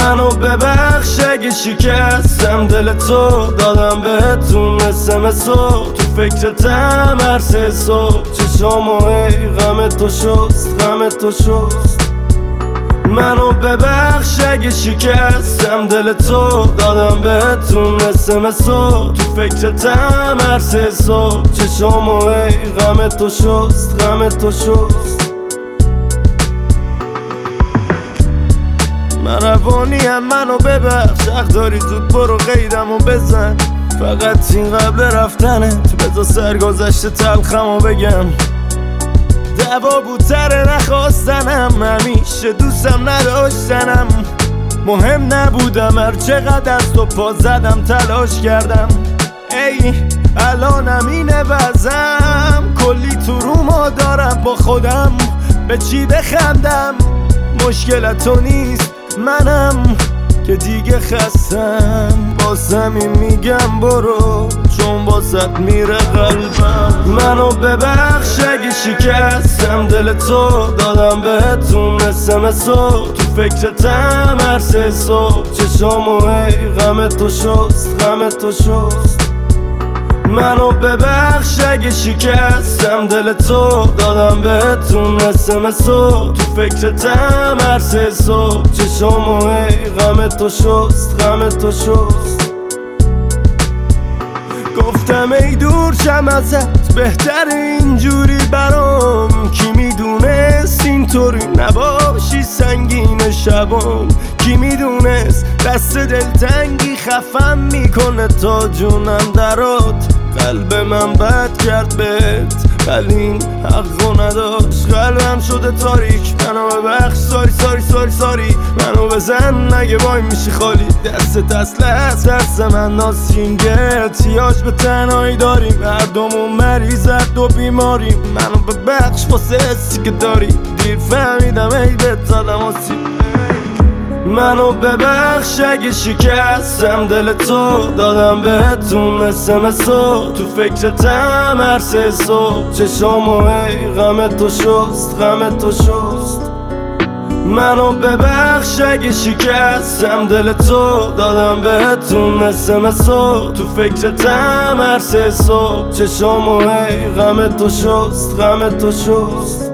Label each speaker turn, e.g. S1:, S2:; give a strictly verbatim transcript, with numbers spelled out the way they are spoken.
S1: منو ببخش اگه شکستم دل تو، دادم بهتون اسمسو، تو فکرتم هر سه صبح، چشامو ای غم تو شست، غم تو شست. منو ببخش اگه شکستم دل تو، دادم بهتون اسمسو، تو فکرتم هر سه صبح، چشامو ای غم تو شست، غم تو شست. من روانیم منو ببخش، حق داری زود برو قیدمو بزن، فقط این قبل رفتنت بذار سرگذشت تلخمو بگم. دعوا بودتره نخواستنم، همیشه دوستم نداشتنم، مهم نبودم هر چقدر از تو پا زدم تلاش کردم. ای الانم اینه وضعم، کلی تو روما دارم با خودم، به چی بخندم؟ مشکل تو نیست منم که دیگه خستم، واسه می میگم برو چون واسط میره قلبم. منو ببخش اگه شکستم دل تو، دادم بهتون اسمسو، تو فکرتم هر سه صبح، چشامو ای غم تو شست، غم تو شست. منو ببخش اگه شکستم دل تو، دادم بهتون اسمسو، تو فکرتم هر سه صبح، چشامو ای غم تو شست، غم تو شست. گفتم ای دور شم ازت بهتر اینجوری برام، کی میدونست اینطوری نباشی سنگین شبام، کی میدونست دست دلتنگی خفم میکنه تا جونم درات. قلب من بد کرد بهت ولی این حقو نداشت، قلبم شده تاریک، منو ببخش ساری ساری ساری ساری. منو بزن نگه وای میشی خالی، دست تسلت دست من ناسینگه، احتیاج به تنهایی داریم، هر دومون مریضت و بیماریم. منو ببخش واسه حسی که داری، دیر فهمیدم ای بهت زدم آسیب. منو ببخش اگه شکستم دل تو، دادم بهتون اسمسو، تو فکرتم هر سه صبح، چشامو ای غم تو شست، غم تو شست. منو ببخش اگه شکستم دل تو، دادم بهتون اسمسو، تو فکرتم هر سه صبح، چشامو ای غم تو شست، غم تو شست.